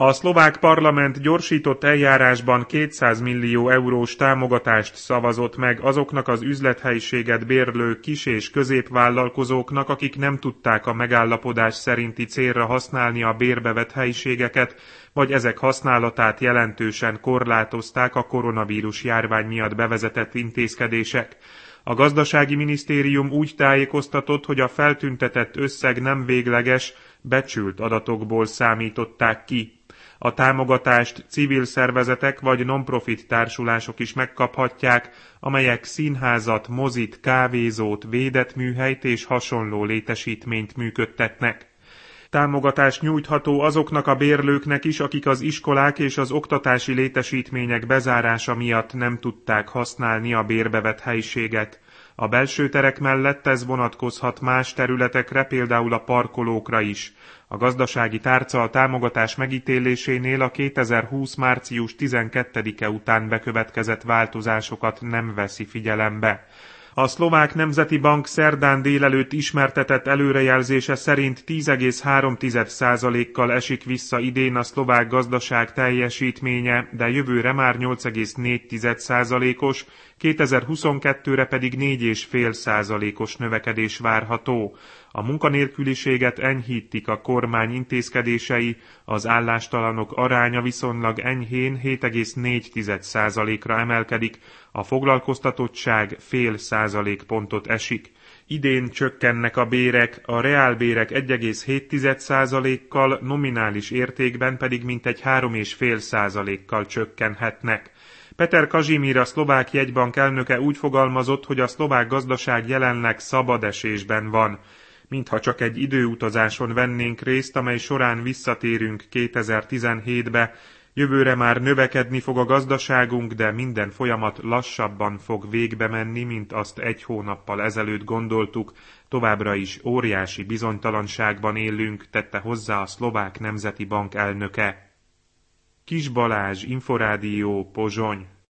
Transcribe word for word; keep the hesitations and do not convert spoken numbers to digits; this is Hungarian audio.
A szlovák parlament gyorsított eljárásban kétszáz millió eurós támogatást szavazott meg azoknak az üzlethelyiséget bérlő kis- és középvállalkozóknak, akik nem tudták a megállapodás szerinti célra használni a bérbe vett helyiségeket, vagy ezek használatát jelentősen korlátozták a koronavírus járvány miatt bevezetett intézkedések. A gazdasági minisztérium úgy tájékoztatott, hogy a feltüntetett összeg nem végleges, becsült adatokból számították ki. A támogatást civil szervezetek vagy non-profit társulások is megkaphatják, amelyek színházat, mozit, kávézót, védett műhelyt és hasonló létesítményt működtetnek. Támogatást nyújtható azoknak a bérlőknek is, akik az iskolák és az oktatási létesítmények bezárása miatt nem tudták használni a bérbevett helyiséget. A belső terek mellett ez vonatkozhat más területekre, például a parkolókra is. A gazdasági tárca a támogatás megítélésénél a kétezer-húsz. március tizenkettedike után bekövetkezett változásokat nem veszi figyelembe. A Szlovák Nemzeti Bank szerdán délelőtt ismertetett előrejelzése szerint tíz egész három százalékkal esik vissza idén a szlovák gazdaság teljesítménye, de jövőre már nyolc egész négy százalékos, kétezer-huszonkettőre pedig négy egész öt százalékos növekedés várható. A munkanélküliséget enyhítik a kormány intézkedései, az állástalanok aránya viszonylag enyhén hét egész négy százalékra emelkedik, a foglalkoztatottság fél százalékpontot esik. Idén csökkennek a bérek, a reálbérek egy egész hét százalékkal, nominális értékben pedig mintegy három egész öt százalékkal csökkenhetnek. Peter Kazimír, a szlovák jegybank elnöke úgy fogalmazott, hogy a szlovák gazdaság jelenleg szabad esésben van. Mintha csak egy időutazáson vennénk részt, amely során visszatérünk kétezer-tizenhétbe, jövőre már növekedni fog a gazdaságunk, de minden folyamat lassabban fog végbe menni, mint azt egy hónappal ezelőtt gondoltuk, továbbra is óriási bizonytalanságban élünk, tette hozzá a Szlovák Nemzeti Bank elnöke. Kis Balázs, Inforádió, Pozsony.